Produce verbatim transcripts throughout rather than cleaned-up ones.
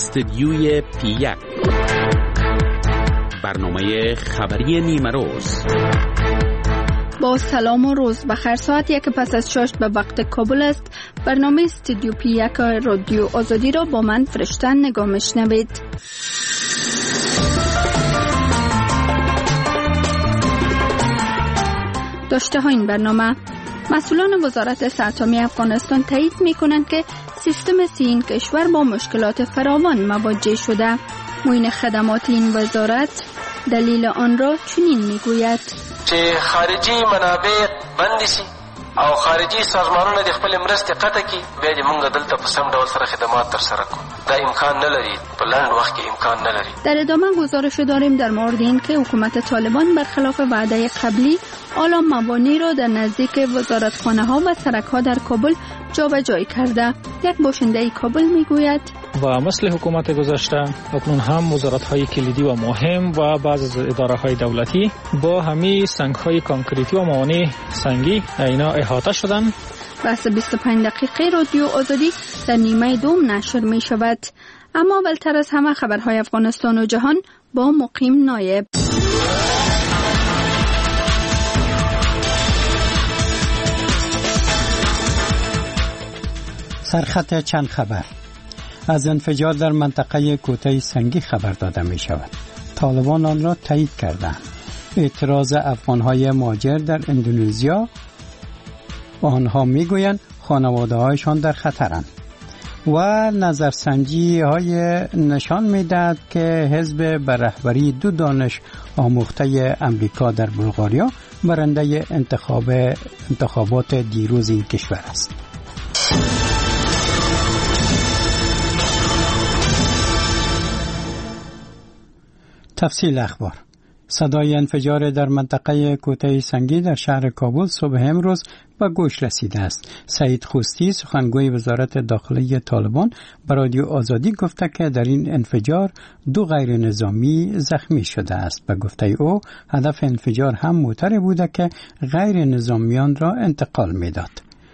استدیوی پی یک، برنامه خبری نیمه روز. با سلام و روز بخیر. ساعت یک پس از شش به وقت کابل است. برنامه استدیو پی یک رادیو آزادی را با من فرشته نگاه میشنوید. داشته ها این برنامه: مسئولان وزارت صحت عامه افغانستان تایید می کنند که سیستم سی این کشور با مشکلات فراوان مواجه شده. معین خدمات این وزارت دلیل آن را چنین می گوید چې خارجي منابع بند شي او خارجي سازمانونه د خپل مرستې قطع کړي، بیا دې موږ دلته په سم ډول سره خدمات ترسره کړو. دا امکان نه لري، په لنډ وخت کې امکان نه لري. در ادامه گزارش داریم در مورد این که حکومت طالبان برخلاف وعده قبلی حالا مبانی را در نزدیک وزارتخانه ها و سرک ها در کابل جابجایی کرده. یک باشنده کابل میگوید و مثل حکومت گذشته اکنون هم وزارت های کلیدی و مهم و بعض از اداره های دولتی با همه سنگ های کانکریتی و موانع سنگی اینا احاطه شدن. بحث بیست و پنج دقیقه رادیو آزادی در نیمه دوم نشر می شود. اما اولتر از همه خبرهای افغانستان و جهان با مقیم نایب. سرخط چند خبر. از انفجار در منطقه کوته سنگی خبر داده می شود. طالبان آن را تایید کردند. اعتراض افغان‌های مهاجر در اندونزیا، آنها می گویند خانواده هایشان در خطرند. و نظرسنجی های نشان می دهد که حزب به رهبری دو دانش آموخته امریکا در بلغاریا برنده انتخاب انتخابات دیروز این کشور است. تفصیل اخبار. صدای انفجار در منطقه کوته سنگی در شهر کابل صبح امروز به گوش رسیده است. سعید خوستی سخنگوی وزارت داخلی طالبان به رادیو آزادی گفته که در این انفجار دو غیر نظامی زخمی شده است. به گفته او هدف انفجار هم موتر بوده که غیر نظامیان را انتقال میداد.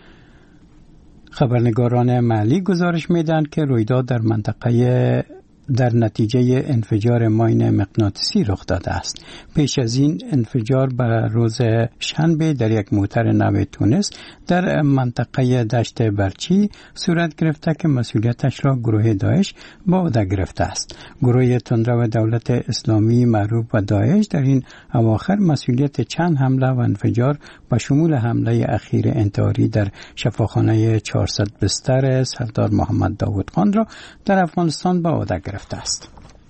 خبرنگاران محلی گزارش میدن که رویداد در منطقه در نتیجه انفجار ماین مغناطیسی رخ داده است. پیش از این انفجار بر روز شنبه در یک موتر نو تونس در منطقه دشت برچی صورت گرفته که مسئولیتش را گروه داعش به عهده گرفته است. گروه تندرو دولت اسلامی معروف به داعش در این اواخر مسئولیت چند حمله و انفجار به شمول حمله اخیر انتحاری در شفاخانه چهارصد بستر سردار محمد داود خان را در افغانستان به عهده گرفته است.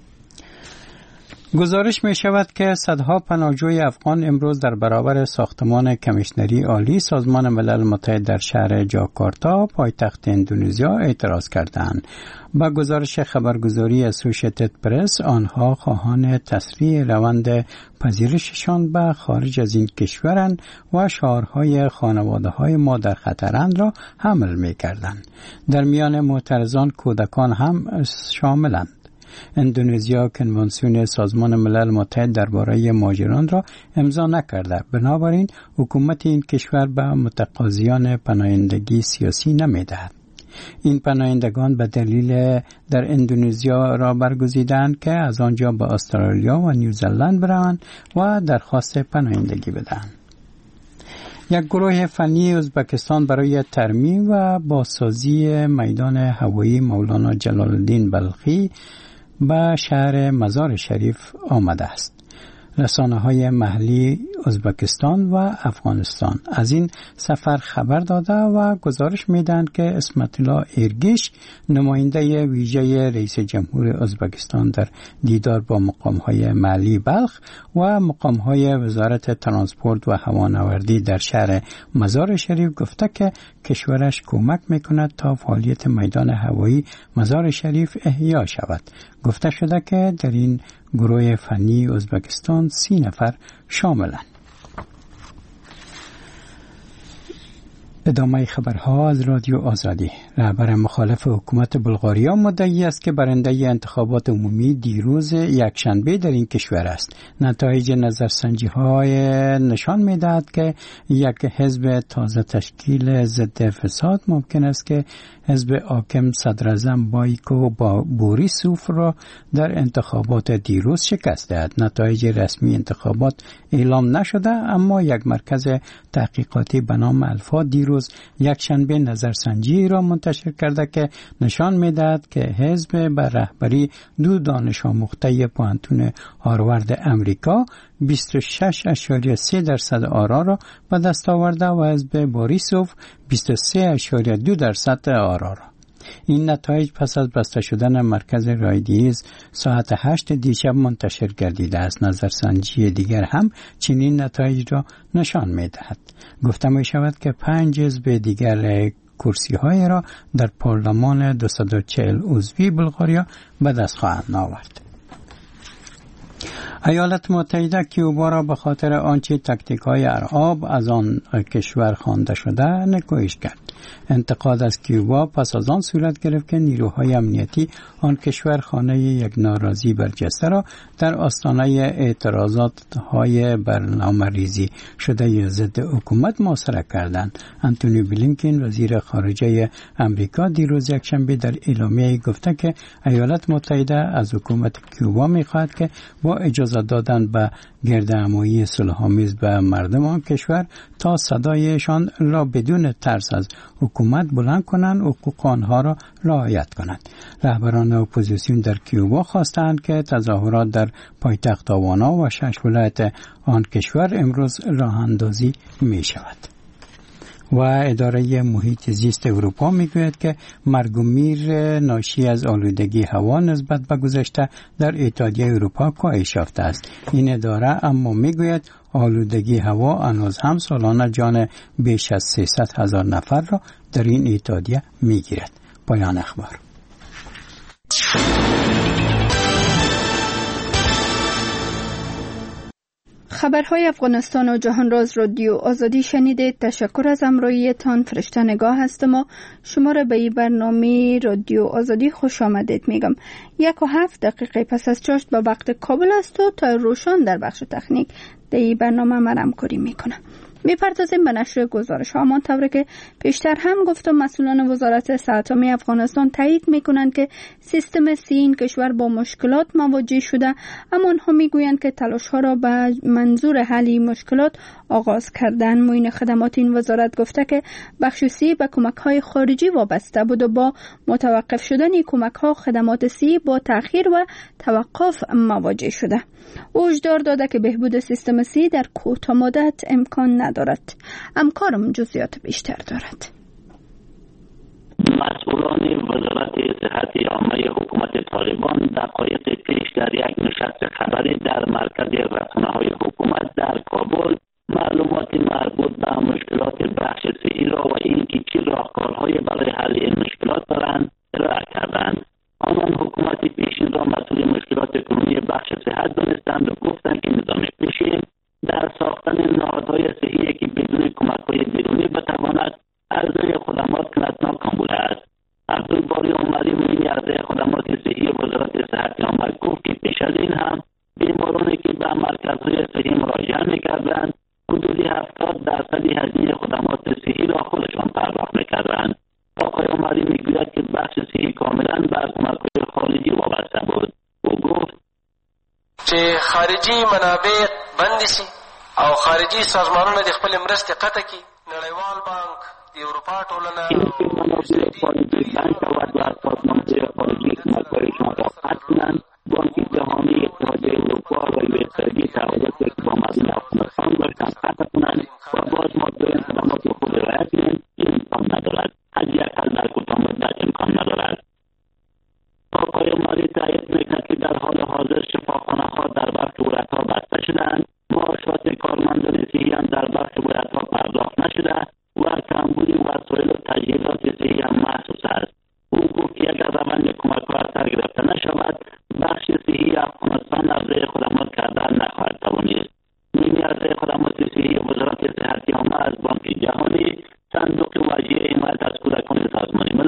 گزارش می شود که صدها پناهجوی افغان امروز در برابر ساختمان کمیشنری عالی سازمان ملل متحد در شهر جاکارتا پایتخت اندونزیا اعتراض کردند. با گزارش خبرگزاری اسوشیتد پرس آنها خواهان تسریع روند پذیرششان به خارج از این کشورند و شعارهای خانواده های ما در خطرند را حمل می کردند. در میان معترضان کودکان هم شاملند. اندونزیا کنوانسیون سازمان ملل متحد درباره مهاجران را امضا نکرده. بنابراین حکومت این کشور به متقاضیان پناهندگی سیاسی نمی‌دهد. این پناهندگان به دلیل در اندونزیا را برگزیدند که از آنجا به استرالیا و نیوزلند بروند و درخواست پناهندگی بدهند. یک گروه فنی ازبکستان برای ترمیم و بازسازی میدان هوایی مولانا جلال الدین بلخی به شهر مزار شریف آمده است. رسانه‌های محلی ازبکستان و افغانستان از این سفر خبر داده و گزارش میدن که اسمت الله ایرگیش نماینده ویژه رئیس جمهور ازبکستان در دیدار با مقام‌های محلی بلخ و مقام‌های وزارت ترانسپورت و هوانوردی در شهر مزار شریف گفته که کشورش کمک میکند تا فعالیت میدان هوایی مزار شریف احیا شود. گفته شده که در این گروه فنی ازبکستان سی نفر شاملند. ادامه خبرها از رادیو آزادی. رهبر مخالف حکومت بلغاریا مدعی است که برنده انتخابات عمومی دیروز یکشنبه در این کشور است. نتایج نظرسنجی های نشان می‌دهد که یک حزب تازه تشکیل ضد فساد ممکن است که حزب حاکم صدراعظم بایکو با بوریسوف را در انتخابات دیروز شکست دهد. نتایج رسمی انتخابات اعلام نشده، اما یک مرکز تحقیقاتی به نام الفا دیروز یک شنبه نظرسنجی را منتشر کرده که نشان می‌دهد که حزب بر رهبری دو دانش آموخته پوهنتون هاروارد امریکا بیست و شش اشاریه سه درصد آرا را به دست آورده و حزب بوریسوف بیست و سه اشاریه دو درصد آرا را. این نتایج پس از بسته شدن مرکز رایدیز ساعت هشت دیشب منتشر گردیده است. نظرسنجی دیگر هم چنین نتایج را نشان می‌دهد. گفته می شود که پنج حزب دیگر کرسی های را در پارلمان دویست و چهل عضوی بلغاریا به دست خواهند آورد. ایالات متحده کیوبا را به خاطر آنچه تاکتیک های ارهاب از آن کشور خوانده شده نکوهش کرد. انتقاد از کیوبا پس از آن صورت گرفت که نیروهای امنیتی آن کشور خانه یک ناراضی برجسته را در آستانه اعتراضات های برنامه‌ریزی شده ضد حکومت محاصره کردند. آنتونی بلینکن وزیر خارجه آمریکا دیروز یکشنبه در اعلامیه گفته که ایالات متحده از حکومت کیوبا می‌خواهد که با اجازه دادن به گردهمایی صلح‌آمیز به مردم آن کشور تا صدایشان را بدون ترس از حکومت بلند کنند و حقوق آنها را رعایت کنند. رهبران اپوزیسیون در کیوبا خواستند که تظاهرات در پایتخت هاوانا و شش ولایت آن کشور امروز راه اندازی می شود. و اداره محیط زیست اروپا میگوید که مرگ و میر ناشی از آلودگی هوا نسبت به گذشته در اتحادیه اروپا کاهش یافته است. این اداره اما میگوید آلودگی هوا هنوز هم سالانه جان بیش از سیصد هزار نفر را در این اتحادیه میگیرد. پایان اخبار. خبرهای افغانستان و جهان راز رادیو آزادی شنیدید. تشکر از همراهیتان. فرشته نگاه هستم و شما را به این برنامه رادیو آزادی خوش آمدید میگم. یک و هفت دقیقه پس از چاشت به وقت کابل است و تا روشان در بخش تکنیک در این برنامه من همکاری میکنم. میپردازیم به نشر گزارش ها. همانطور که پیشتر هم گفتم، مسئولان وزارت صحت عامه افغانستان تایید میکنند که سیستم سی این کشور با مشکلات مواجه شده، اما آنها میگویند که تلاش ها را به منظور حل این مشکلات آغاز کردن. معین خدمات این وزارت گفته که بخش سی به کمک های خارجی وابسته بود و با متوقف شدن کمک ها خدمات سی با تأخیر و توقف مواجه شده. او هشدار داده که بهبود سیستم سی در کوتاه مدت امکان ندارد. همکارم جزئیات بیشتر دارد. مسئولان وزارت صحت عامه حکومت طالبان دقایق پیش در یک نشست خبری در مرکز رسانه‌های حکومت در کابل معلومات مربوط به مشکلات بخش صحی را و اینکه چه راهکارهای برای حل این مشکلات دارند ارائه کردند. آنان حکومت پیشین را مسئول مشکلات کنونی بخش صحت دانستند و گفتند که نظام پیشین در ساختن نهادهای صحی که بدون کمک‌های بیرونی بتواند عرضه خدمات کند ناکام بوده است. عبدالباری عمری معین عرضه خدمات صحی وزارت صحت عامه گفت که پیش از این هم بیمارانی که به مرکزهای صحی مراجعه می‌کردند حدود هفتاد درصد هزینه خدمات صحی را خودشان پرداخت می‌کردند. آقای عمری میگوید که بخش صحی کاملا به کمک‌های خارجی وابسته بود. او گفت چې خارجي منابع بند شي او خارجي سازمانونه د خپل مرستې قطع کړي. نړیوال بانک، د اروپا ټولنه این که منابع خارجی بند شود و سازمانهای خارجی کمک‌هایشان را قطع کنند. بانک جهانی، اتحادیه اروپا و یوئس‌آیدی تعهدات که با مردم افغانستان داشتند قطع کنند و باز ما داریم خدمات خود رعایت کنیم. این امکان ندارد. حداقل در کوتاه مدت امکان ندارد. آقای عمری تایید میکرد که در حال حاضر شفاخانه‌ها در بخش ولایت‌ها بسته شدند. معاشات کارمندان صحی هم در بخش ولایت‌ها پرداخت نشده و کمبود وسایل و تجهیزات صحی هم محسوس است. او گفت که اگر روند کمک‌ها اثر گرفته نشود، بخش صحی افغانستان ارزه خدمات کردن نخواهد توانست. نیمی ارزه خدمات صحی وزارت صحت عامه از بانک جهانی، صندوق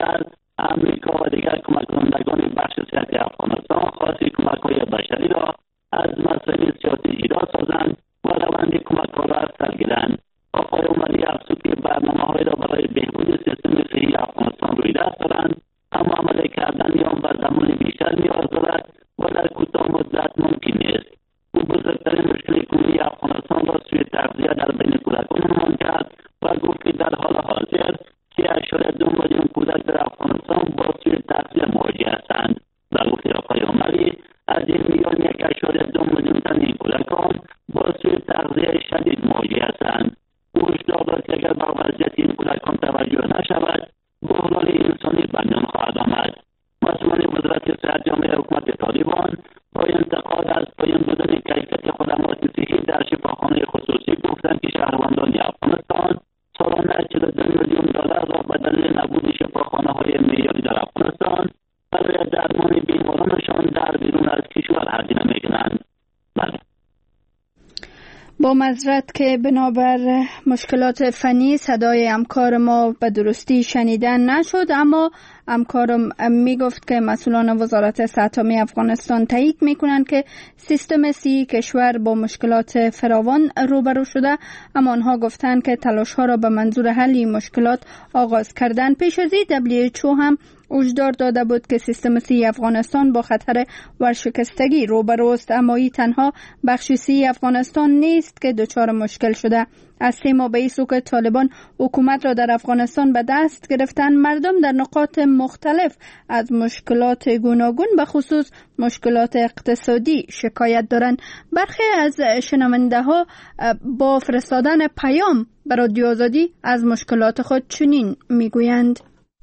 از امریکا و دیگر کمک کنندگان بخش سیاسی افغانستان خاصی کمک‌های بشری را از مسائل سیاسی ایراد سازند و روند کمک‌ها را از سر گیرند. آقای عمری افزود که برنامه‌هایی را برای بهبود سیستم صحی افغانستان روی دست دارند، اما عمل کردن آن به زمان بیشتر نیاز دارد و در کوتاه مدت ممکن نیست. او بزرگترین مشکل کلی افغانستان را سوی تغذیه در بین کودکان عنوان کرد و گفت که در حال حاضر سه اشاریه دو میلیون کودک در افغانستان با سوی تغذیه مواجه هستند. و گفت آقای عمری از این میان یک اشاریه دو میلیون تن این کودکان با سوی تغذیه شدید مواجه هستند. او هشدار داد که اگر به وضعیت این کودکان توجه نشود بحران انسانی به میان خواهد آمد. مسئولان وزارت صحت جامعه حکومت طالبان با انتقاد از پایین بودن کیفیت خدمات صحی در شفاخانه خصوصی گفتند که شهروندان افغانستان سالانه چهل و دو میلیون دلار را به دلیل نبود شفاخانه‌های معیاری در افغانستان برای درمان بیمارانشان در بیرون از کشور هزینه می‌کنند. بله. با معذرت که بنابر مشکلات فنی صدای همکار ما به درستی شنیدن نشد، اما همکارم میگفت که مسئولان وزارت صحت عامه افغانستان تایید میکنند که سیستم صحی کشور با مشکلات فراوان روبرو شده، اما آنها گفتند که تلاش ها را به منظور حل این مشکلات آغاز کردن. پیش از این دبلیو اچ او هم هشدار داده بود که سیستم صحی افغانستان با خطر ورشکستگی روبروست، اما این تنها بخش صحی افغانستان نیست که دچار مشکل شده. از سه ماه به این سو که طالبان حکومت را در افغانستان به دست گرفتن، مردم در نقاط مختلف از مشکلات گوناگون به خصوص مشکلات اقتصادی شکایت دارند. برخی از شنونده ها با فرستادن پیام به رادیو آزادی از مشکلات خود چنین میگویند: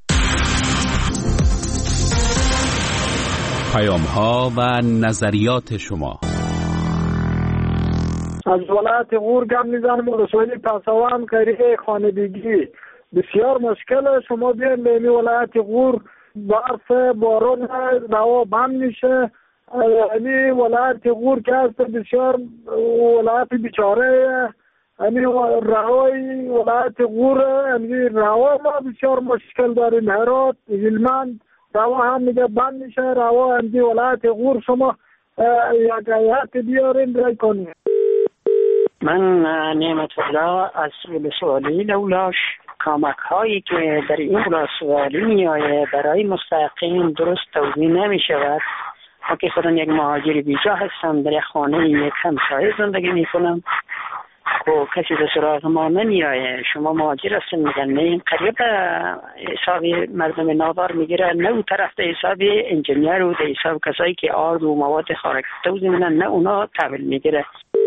پیام ها و نظریات شما. از ولایت غور گم میزنم ولسوالی پسوان قریه خانگی بسیار مشکل. شما بیاین به ولایت غور برف بارون روا بند میشه. یعنی ولایت غور که هست بسیار ولایت بیچاره. یعنی روای ولایت غور یعنی روا ما بسیار مشکل داریم. هرات هلمند روا هم میگه بند میشه. روا یعنی ولایت غور شما یک هیئت بیارین برای کنیم. من نعمت الله از ولسوالی لولاش. کمک هایی که در این ولسوالی می آید برای مستحقین درست توزیع نمی شود. ما که خودم یک مهاجر بیجا هستم، در یک خانه یک همسایه زندگی می کنم و کسی به سراغ ما نمی آید. شما مهاجر هستن میگن نه این قریب حساب مردم نادار میگیره، نه اون طرف در حساب انجینیر و در حساب کسایی که آرد و مواد خارق توزیع میدن نه اونا تحویل میگیره.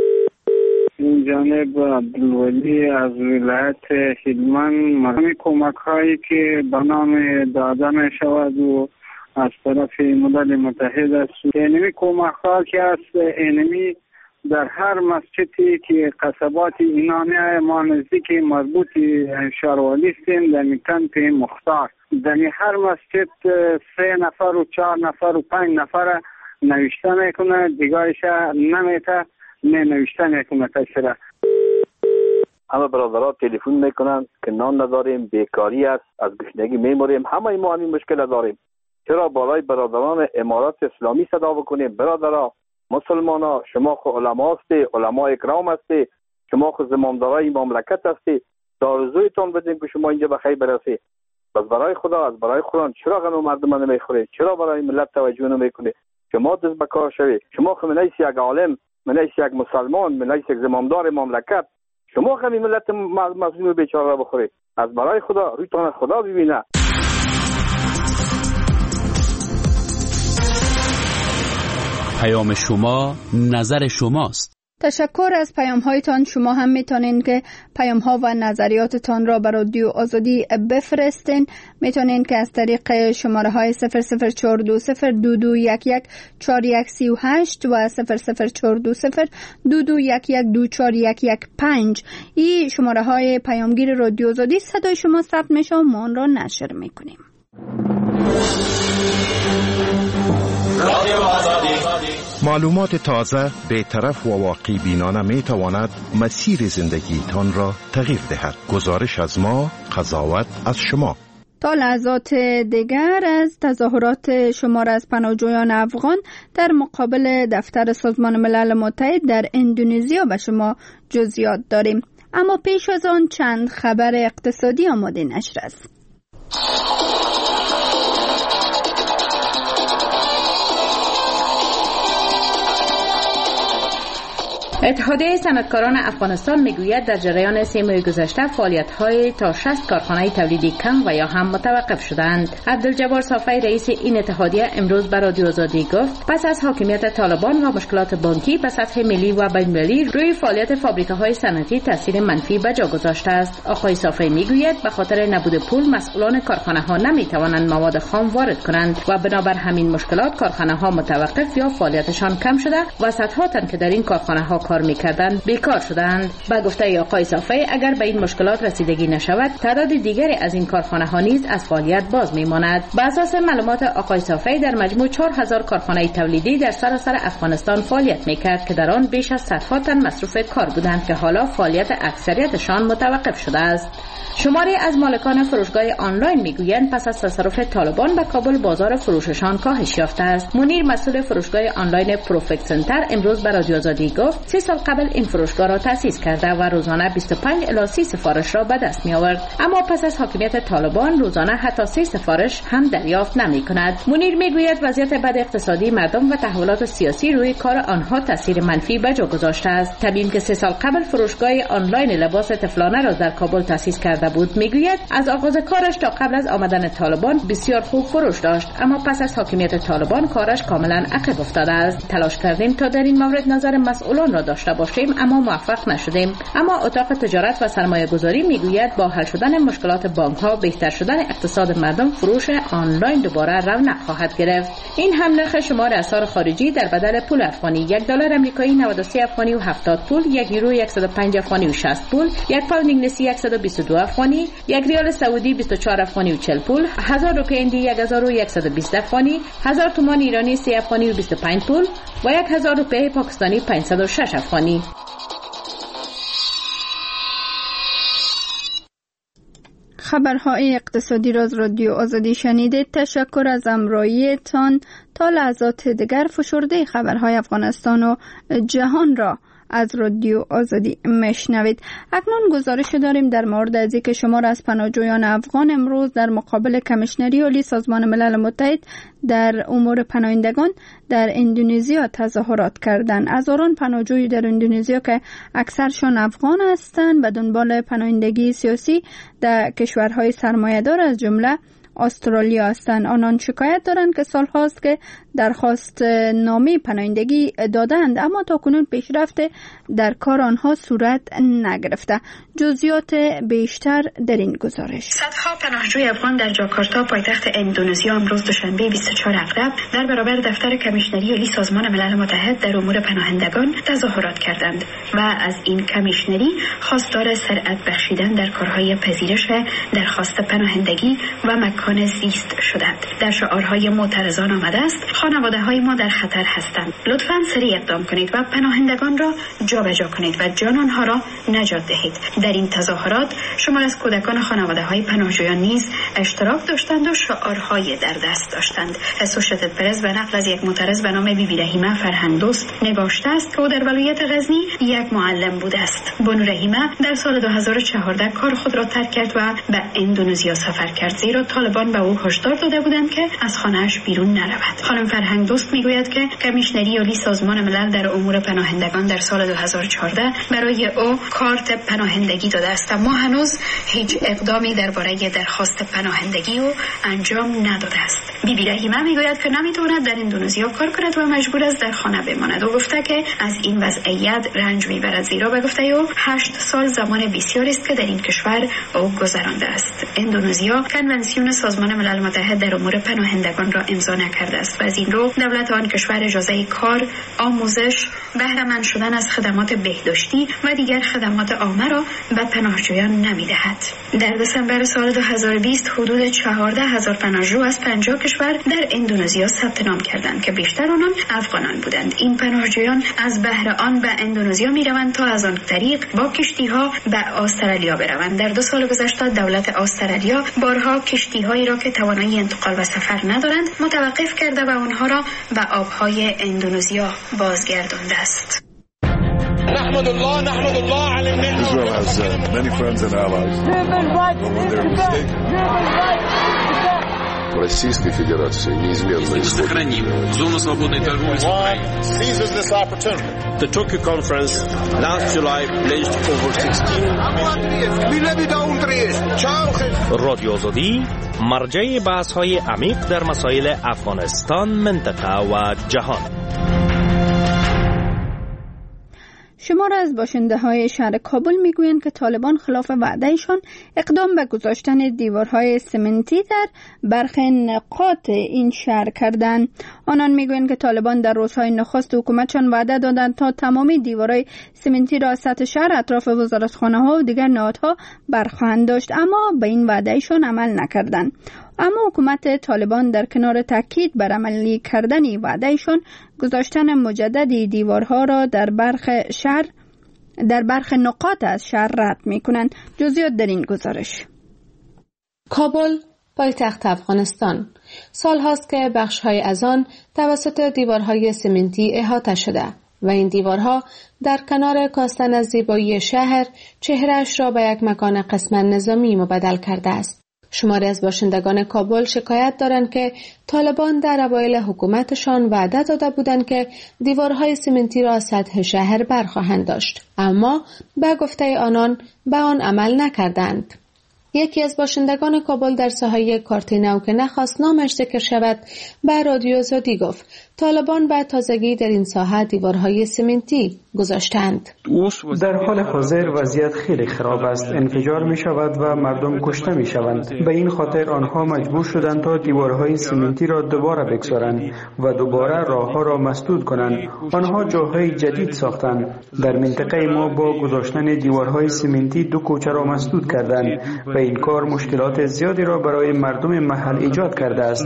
این جانب عبدالولی از ولایت هلمند، مهمی کمک هایی که به نام داده می شود و از طرف ملل متحد است، اینمی کمک ها که است اینمی در هر مسجدی که قصبات اینانه ما نزدیک مربوط شاروالی هستیم در کمپ مختار، در هر مسجد سه نفر و چهار نفر و پنج نفر نوشته میکنه، دیگرش نمیته نه نوشته میکنه تشره. همه برادرها تلفن میکنن که نان نداریم، بیکاری است، از گشنگی میموریم، همه ما همین مشکل داریم. چرا بالای برادران امارات اسلامی صدا بکنیم؟ برادرها مسلمانا، شما خو علما هستی، علما اکرام هستی، شما خو زمامدارای مملکت هستی، آرزویتون بدیم که شما اینجا بخیر برسی. بس برای خدا، از برای قرآن چرا غنو مردم نمیخوری؟ چرا برای ملت توجه نمیکنی؟ شما دست به کار شوی. شما خو منیس یک عالم، منیس یک مسلمان، منیس یک زمامدار مملکت، شما خو ملت مظلوم بیچاره را بخوری. از برای خدا رویتون از خدا ببینه. پیام شما نظر شماست. تشکر از پیام هایتان. شما هم میتونین که پیام ها و نظریاتتان را به رادیو آزادی بفرستین. میتونین که از طریق شماره های صفر صفر چهار دو صفر دو دو یک یک چهار یک سه هشت و صفر صفر چهار دو صفر دو دو یک یک دو چهار یک یک پنج این شماره های پیامگیر رادیو آزادی صدای شما ثبت میشه و ما آن را نشر میکنیم. معلومات تازه، بی‌طرف و واقعی بینانه می تواند مسیر زندگی تان را تغییر دهد. گزارش از ما، قضاوت از شما. تا لحظات دیگر از تظاهرات شمار از پناهجویان افغان در مقابل دفتر سازمان ملل متحد در اندونزیا به شما جزئیات داریم. اما پیش از آن چند خبر اقتصادی آماده نشر است. اتحادیه صنعتکاران افغانستان میگوید در جریان سه ماه گذشته فعالیت‌های تا شصت کارخانه تولیدی کم و یا هم متوقف شدند. عبدالجبار صافی رئیس این اتحادیه امروز به رادیو آزادی گفت پس از حاکمیت طالبان و مشکلات بانکی به سطح ملی و بین‌المللی روی فعالیت فابریکه‌های صنعتی تاثیر منفی به جا گذاشته است. آقای صافی میگوید به خاطر نبود پول مسئولان کارخانه‌ها نمی‌توانند مواد خام وارد کنند و بنابر همین مشکلات کارخانه‌ها متوقف یا فعالیتشان کم شده و صدها تن که در این کارخانه‌ها کار می‌کردند بیکار شدند. با گفته آقای صافی اگر به این مشکلات رسیدگی نشود تعداد دیگری از این کارخانه‌ها نیز از فعالیت باز می‌ماند. بر اساس معلومات آقای صافی در مجموع چهار هزار کارخانه تولیدی در سراسر افغانستان فعالیت می‌کرد که در آن بیش از صدها تن مصروف کار بودند که حالا فعالیت اکثریتشان متوقف شده است. شماری از مالکان فروشگاه آنلاین میگویند پس از تصرف طالبان به کابل بازار فروششان کاهش یافته است. منیر مسئول فروشگاه آنلاین پروفکت سنتر امروز به رادیو آزادی گفت سه سال قبل این فروشگاه را تأسیس کرده و روزانه بیست و پنج الی سی سفارش را به دست می آورد، اما پس از حاکمیت طالبان روزانه حتی سه سفارش هم دریافت نمی کند. منیر میگوید وضعیت بد اقتصادی مردم و تحولات سیاسی روی کار آنها تاثیر منفی به جا گذاشته است. طبیعی که سه سال قبل فروشگاه آنلاین لباس طفلانه را در کابل تأسیس کرده بود، میگوید از آغاز کارش تا قبل از آمدن طالبان بسیار خوب فروش داشت، اما پس از حاکمیت طالبان کارش کاملا عقب افتاده است. تلاش کردیم تا در این مورد نظر مسئولان را داشته باشیم اما موفق نشدیم. اما اتاق تجارت و سرمایه گذاری میگوید با حل شدن مشکلات بانک ها، بهتر شدن اقتصاد مردم، فروش آنلاین دوباره رونق خواهد گرفت. این هم نرخ شمار اسعار خارجی در بدل پول افغانی: یک دلار آمریکایی نود و سه افغانی و هفتاد پول، یک یورو صد و پنج افغانی و شصت پول، یک پوند انگلیسی صد و بیست و دو افغانی، یک ریال سعودی بیست و چهار افغانی و چهل پول، هزار روپیه هندی یک هزار و صد و بیست افغانی، هزار تومان ایرانی سه افغانی و بیست و پنج پول و یک هزار روپیه پاکستانی پانصد و شش افغانی. خبرهای اقتصادی را از رادیو آزادی شنیدید. تشکر از همراهیتان. تا لحظات دیگر فشرده خبرهای افغانستان و جهان را از رادیو آزادی میشنوید. اکنون گزارش داریم در مورد از اینکه شمار از پناهجویان افغان امروز در مقابل کمیشنری عالی سازمان ملل متحد در امور پناهندگان در اندونزیا تظاهرات کردند. هزاران پناهجوی در اندونزیا که اکثرشان افغان هستند به دنبال پناهندگی سیاسی در کشورهای سرمایه‌دار از جمله استرالیا هستند. آنان شکایت دارند که سال هاست که درخواست نامه پناهندگی دادند اما تاکنون پیشرفت در کار آنها صورت نگرفته. جزئیات بیشتر در این گزارش. صدها پناهجوی افغان در جاکارتا پایتخت اندونزیا امروز دوشنبه بیست و چهار اغرب در برابر دفتر کمیشنری عالی سازمان ملل متحد در امور پناهندگان تظاهرات کردند و از این کمیشنری خواستار سرعت بخشیدن در کارهای پذیرش درخواست پناهندگی و مکان زیست شدند. در شعارهای معترضان آمده است خانواده های ما در خطر هستند، لطفاً سریع اقدام کنید و پناهندگان را جابجا کنید و جان آنها را نجات دهید. در این تظاهرات شمار از کودکان خانواده های پناهجویان نیز اشتراک داشتند و شعارهای در دست داشتند. اسوشیتد پرس به نقل از یک معترض به نام بیبی رحیمه فرهنگ دوست نگاشته است که او در ولایت غزنی یک معلم بوده است. بانو رحیمه در سال دو هزار و چهارده کار خود را ترک کرد و به اندونزیا سفر کرد، زیرا طالبان به او هشدار داده بودند که از خانه‌اش بیرون نرود. خانم فرهنگ دوست میگوید که کمیشنری عالی سازمان ملل در امور پناهندگان در سال دو هزار و چهارده برای او کارت پناهندگی داده است، اما هنوز هیچ اقدامی درباره درخواست پناهندگی او انجام نداده است. بیبی رحیمه میگوید که نمیتواند در اندونزیا کار کند و مجبور است در خانه بماند. او گفته که از این وضعیت رنج میبرد، زیرا به گفته او هشت سال زمان بسیاری است که در این کشور او گذرانده است. اندونزیا کنونسیون سازمان ملل متحد در امور پناهندگان را امضا نکرده است و از این رو دولت آن کشور اجازه کار، آموزش، بهره مند شدن از خدمات بهداشتی و دیگر خدمات عامه را به پناهجویان نمیدهد. در دسامبر سال دو هزار و بیست حدود چهارده هزار پناهجو از پنجاه کشور در اندونزیا ثبت نام کردند که بیشتر آنان افغانان بودند. این پناهجویان از بحر آن به اندونزیا می روند تا از آن طریق با کشتی ها به استرالیا بروند. در دو سال گذشته دولت استرالیا بارها کشتی هایی را که توانایی انتقال و سفر ندارند متوقف کرده و آنها را به آبهای اندونزیا بازگردانده است. نحمد الله نحمد الله على النعمة. Israel has uh, many friends and allies. When they're mistaken. Российской Федерации неизменно исходит. Сохраним зону свободной торговли с Украиной. Seizes this opportunity. The Tokyo conference last July pledged over sixteen. رادیو آزادی مرجع بحث‌های عمیق در مسائل افغانستان، منطقه و جهان. شمار از باشنده های شهر کابل میگویند که طالبان خلاف وعدهشان اقدام به گذاشتن دیوارهای سمنتی در برخی نقاط این شهر کردند. آنان میگویند که طالبان در روزهای نخست حکومتشان وعده دادند تا تمامی دیوارهای سمنتی را از سطح شهر اطراف وزارتخانه ها و دیگر نهادها برخواهند داشت، اما به این وعدهشان عمل نکردند. اما حکومت طالبان در کنار تاکید بر عملی کردن وعدهشان گذاشتن مجددی دیوارها را در برخ شهر در برخ نقاط از شهر رد می‌کنند. جزئیات در این گزارش. کابل، پایتخت افغانستان، سال هاست که بخش‌های از آن توسط دیوارهای سمنتی احاطه شده و این دیوارها در کنار کاستن از زیبایی شهر چهرهش را به یک مکان قسماً نظامی مبدل کرده است. شماری از باشندگان کابل شکایت دارند که طالبان در اوایل حکومتشان وعده داده بودند که دیوارهای سمنتی را از سطح شهر برخواهند داشت، اما به گفته آنان به آن عمل نکردند. یکی از باشندگان کابل در ساحه کارتینو که نخواست نامش ذکر شود به رادیو آزادی گفت طالبان به تازگی در این ساحه دیوارهای سمنتی گذاشتند. در حال حاضر وضعیت خیلی خراب است، انفجار می شود و مردم کشته می شوند. به این خاطر آنها مجبور شدند تا دیوارهای سمنتی را دوباره بکسارند و دوباره راهها را مسدود کنند. آنها جاهای جدید ساختند. در منطقه ما با گذاشتن دیوارهای سمنتی دو کوچه را مسدود کردند و این کار مشکلات زیادی را برای مردم محل ایجاد کرده است.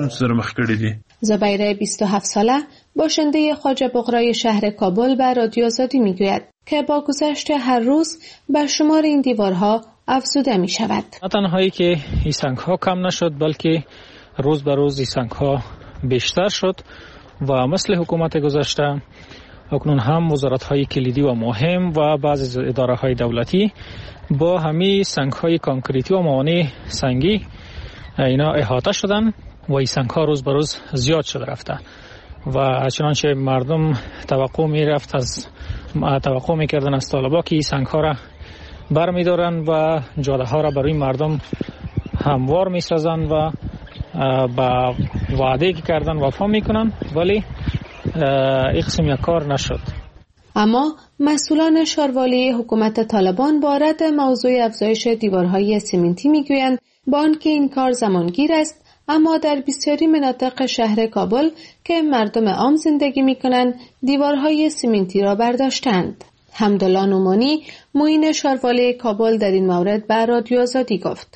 زبیره بیست و هفت ساله باشنده خواجه بغرای شهر کابل به رادیو آزادی میگوید که با گذشت هر روز به شمار این دیوارها افزوده می شود. نه تنهایی که این سنگ ها کم نشد بلکه روز به روز این سنگ ها بیشتر شد و مثل حکومت گذشته اکنون هم وزارت های کلیدی و مهم و بعضی اداره های دولتی با همه سنگ های کانکریتی و موانع سنگی اینا احاطه شدن و این سنگ ها روز به روز زیاد شده رفته و چنانچه مردم توقع می رفت از توقع می کردن از طالبا که این سنگ ها را بر می دارن و جاده ها را برای مردم هموار می سازن و با وعده که کردن وفا می کنن، ولی این قسم یک کار نشد. اما مسئولان شاروالی حکومت طالبان بارد موضوع افزایش دیوارهای سمنتی می گویند با آنکه این کار زمانگیر است، اما در بسیاری مناطق شهر کابل که مردم عام زندگی می کنند دیوارهای سمنتی را برداشتند. حمدالله نومانی معین شاروالی کابل در این مورد به رادیو آزادی گفت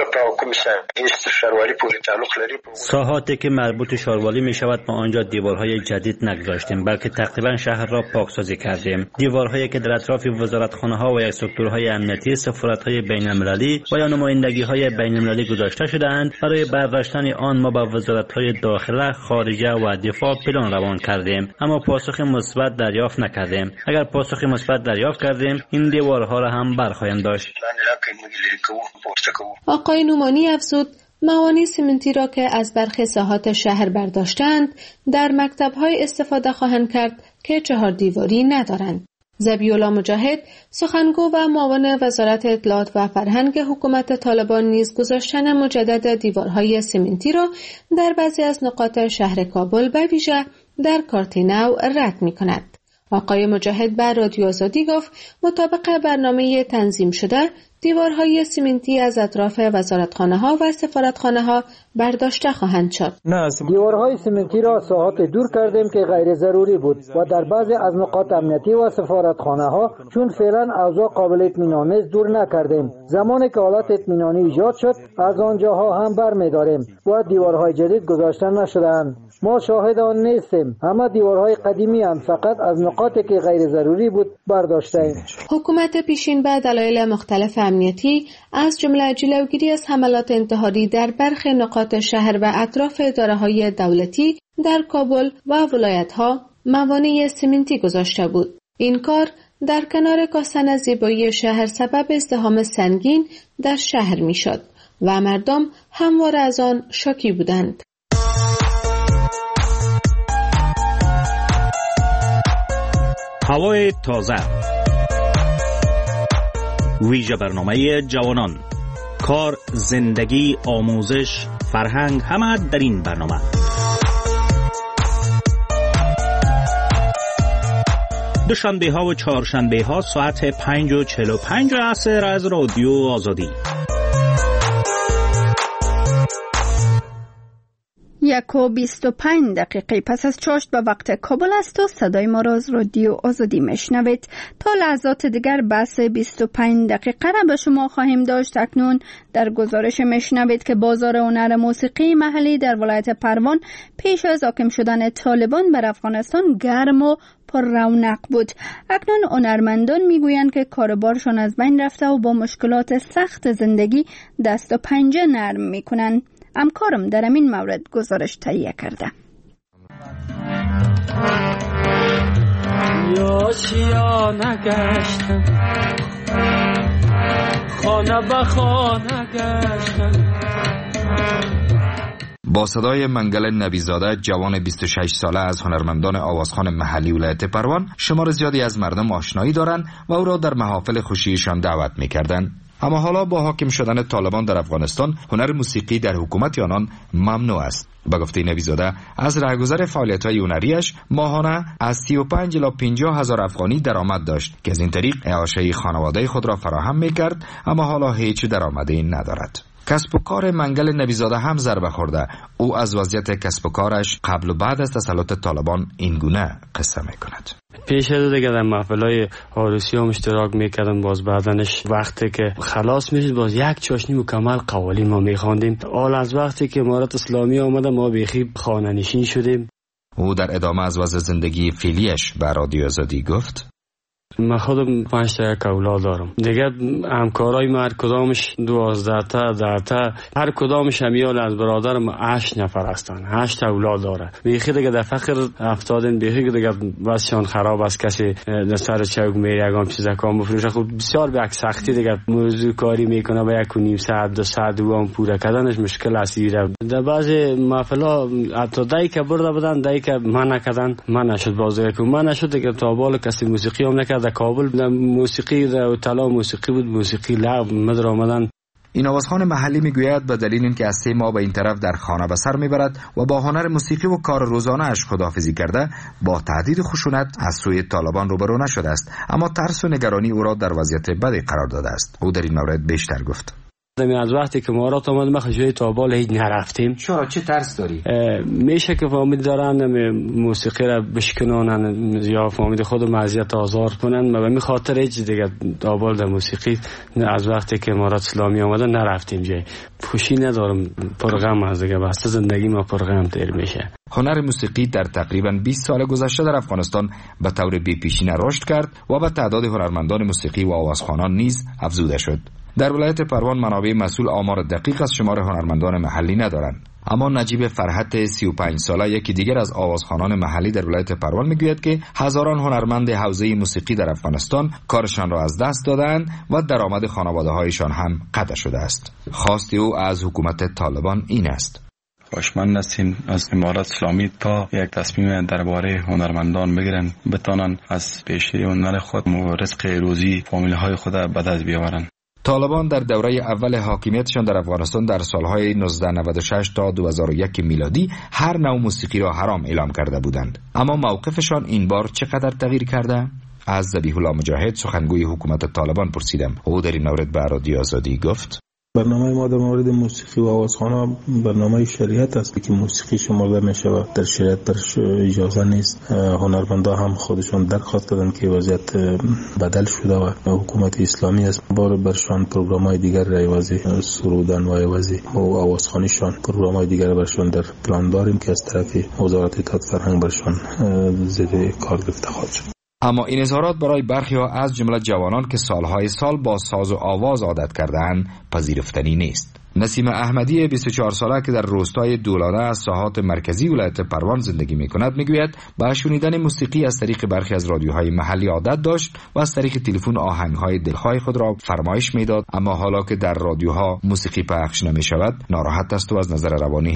ساحاتی که مربوط شاروالی می شود ما آنجا دیوارهای جدید نگذاشتیم، بلکه تقریبا شهر را پاکسازی کردیم. دیوارهایی که در اطراف وزارتخانه ها و یک سکتورهای امنیتی، سفارت‌های بین‌المللی و یا نمایندگی‌های بین‌المللی گذاشته شده‌اند. برای برداشتن آن ما با وزارت‌های داخله، خارجه و دفاع پلان روان کردیم، اما پاسخ مثبت دریافت نکردیم. اگر پاسخ مثبت دریافت کردیم این دیوارها را هم برخواهیم داشت. آقای نومانی افزود موانع سمنتی را که از برخی ساحات شهر برداشتند در مکتب‌های استفاده خواهند کرد که چهار دیواری ندارند. ذبیح‌الله مجاهد سخنگو و معاون وزارت اطلاعات و فرهنگ حکومت طالبان نیز گذاشتن مجدد دیوارهای سمنتی را در بعضی از نقاط شهر کابل به ویژه در کارتینو رد می‌کند. آقای مجاهد بر رادیو آزادی گفت مطابق برنامه تنظیم شده دیوارهای سیمنتی از اطراف وزارتخانه‌ها و سفارتخانه‌ها برداشته خواهند شد. دیوارهای سیمنتی را ساعات دور کردیم که غیر ضروری بود و در بعضی از نقاط امنیتی و سفارتخانه‌ها چون فعلا اوضاع قابل اطمینان نیست دور نکردیم. زمانی که حالت اطمینانی ایجاد شد از آنجاها هم برمی‌داریم و دیوارهای جدید گذاشته نشده‌اند. ما شاهد آن نیستیم. همه دیوارهای قدیمی هم فقط از نقاطی که غیر ضروری بود برداشته‌ایم. حکومت پیشین به دلایل مختلف امنیتی از جمله جلوگیری از حملات انتحاری در برخی نقاط شهر و اطراف اداره‌های دولتی در کابل و ولایت‌ها موانع سیمنتی گذاشته بود. این کار در کنار کاستن زیبایی شهر سبب ازدحام سنگین در شهر می‌شد و مردم همواره از آن شاکی بودند. هوای تازه، ویژه برنامه جوانان، کار، زندگی، آموزش، فرهنگ، همه در این برنامه. دوشنبه ها و چهارشنبه ها ساعت پنج و چهل و پنج عصر از رادیو آزادی. یک و بیست و پنج دقیقه پس از چاشت به وقت کابل است و صدای ما را از رادیو آزادی میشنوید. تا لحظات دیگر بحث بیست و پنج دقیقه را به شما خواهیم داشت. اکنون در گزارش میشنوید که بازار هنر موسیقی محلی در ولایت پروان پیش از حاکم شدن طالبان بر افغانستان گرم و پر رونق بود. اکنون هنرمندان میگویند که کاروبارشان از بین رفته و با مشکلات سخت زندگی دست و پنجه نرم میکنند. همکارم در این مورد گزارش تهیه کرده. یاشیا نگشتم خانه به خانه گشتم. با صدای منگل نبیزاده، جوان بیست و شش ساله از هنرمندان آوازخوان محلی ولایت پروان، شمار زیادی از مردم آشنایی دارند و او را در محافل خوشیشان دعوت می‌کردند. اما حالا با حاکم شدن طالبان در افغانستان هنر موسیقی در حکومت آنان ممنوع است. به گفته نویزاده از رهگذر فعالیت‌های هنریش ماهانه از سی و پنج الی پنجاه هزار افغانی درآمد داشت که از این طریق اعاشه خانواده خود را فراهم می‌کرد، اما حالا هیچ درآمدی ندارد. کسب و کار منگل نبیزاده هم ضربه خورده. او از وضعیت کسب و کارش قبل و بعد از تسلط طالبان این گونه قصه میکند. پیش از دیگه در محفلای عروسی هم اشتراک میکردم، باز بعدنش وقتی که خلاص میشد باز یک چاشنی مکمل قوالی ما میخواندیم. حال از وقتی که امارت اسلامی آمده ما بیخی خانه نشین شدیم. او در ادامه از وضع زندگی فعلیش به رادیو آزادی گفت: من خودم پنج تا یک اولاد دارم. دیگه همکارای من هر کدامش دوازده تا ده تا، هر کدامش همیال از برادرم هشت نفر هستن، هشت اولاد داره. بیخی دیگه در فقر افتادن، بیخی دیگه بسشان خراب است. کسی در سر چوک میره یگام چیز کام بفروشه، خب بسیار به یک سختی دیگه موضوع کاری میکنه به یک و نیم ساعت دو ساعت دوام پوره کردنش مشکل است. در بعضی محفلا حتی دایی که برده بودن، دایی که من نکردن، من نشد بازی که من نشد دیگه تا بال کسی موسیقی هم نکرد. در کابل در موسیقی در طلا موسیقی بود، موسیقی لغو مدر آمدن. این آوازخوان محلی میگوید به دلیل اینکه از سه ماه به این طرف در خانه به سر میبرد و با هنر موسیقی و کار روزانه اش خداحافظی کرده، با تهدید خشونت از سوی طالبان روبرو نشده است، اما ترس و نگرانی او را در وضعیت بدی قرار داده است. او در این مورد بیشتر گفت: از وقتی که مارات آمد ما خجوی تابال هیچ نرفتیم. چرا؟ چه ترس داری؟ میشه که فامید دارن موسیقی را بشکنانن یا فامید خود معزیت آزار کنن، و به خاطر هیچ دیگه تابال در موسیقی از وقتی که مارات اسلامی آمده نرفتیم. جای خوشی ندارم، پرغم از دیگه بسته زندگی ما پرغم تیر میشه. هنر موسیقی در تقریباً بیست سال گذشته در افغانستان به طور بی‌پیشینه رشد کرد و به تعداد هنرمندان موسیقی و آوازخوانان نیز افزوده شد. در ولایت پروان منابع مسئول آمار دقیق از شمار هنرمندان محلی ندارند، اما نجیب فرحت سی و پنج ساله یکی دیگر از آوازخوانان محلی در ولایت پروان میگوید که هزاران هنرمند حوزه موسیقی در افغانستان کارشان را از دست دادند و درآمد خانواده‌هایشان هم قطع شده است. خواست او از حکومت طالبان این است: خواهشمند هستیم از امارت اسلامی تا یک تصمیم درباره هنرمندان بگیرن، بتانن از پیشه هنر خود و رزق روزی فامیل های خود به دست بیاورن. طالبان در دوره اول حاکمیتشان در افغانستان در سالهای نوزده نود و شش تا دو هزار و یک میلادی هر نوع موسیقی را حرام اعلام کرده بودند، اما موقفشان این بار چقدر تغییر کرده؟ از ذبیح الله مجاهد سخنگوی حکومت طالبان پرسیدم. او در این مورد به رادیو آزادی گفت: برنامه ما در مورد موسیقی و آوازخوان‌ها برنامه شریعت است که موسیقی شمرده می شود. در شریعت درش اجازه نیست. هنرمندا هم خودشون درخواست کردن که وضعیت بدل شده و حکومت اسلامی است بار برشان پروگرام‌های دیگر را عوضی سرودن و عوضی و آوازخوانیشان پروگرام‌های دیگر برشان در پلان داریم که از طرف وزارت اطلاعات فرهنگ برشان زیر کار گرفته خواهد شد. اما این اظهارات برای برخی ها از جمله جوانان که سالهای سال با ساز و آواز عادت کرده‌اند پذیرفتنی نیست. نسیم احمدی بیست و چهار ساله که در روستای دولانه از ساحات مرکزی ولایت پروان زندگی می‌کند میگوید با شنیدن موسیقی از طریق برخی از رادیوهای محلی عادت داشت و از طریق تلفن آهنگ‌های دلخواه خود را فرمایش میداد، اما حالا که در رادیوها موسیقی پخش نمی‌شود ناراحت است و از نظر روانی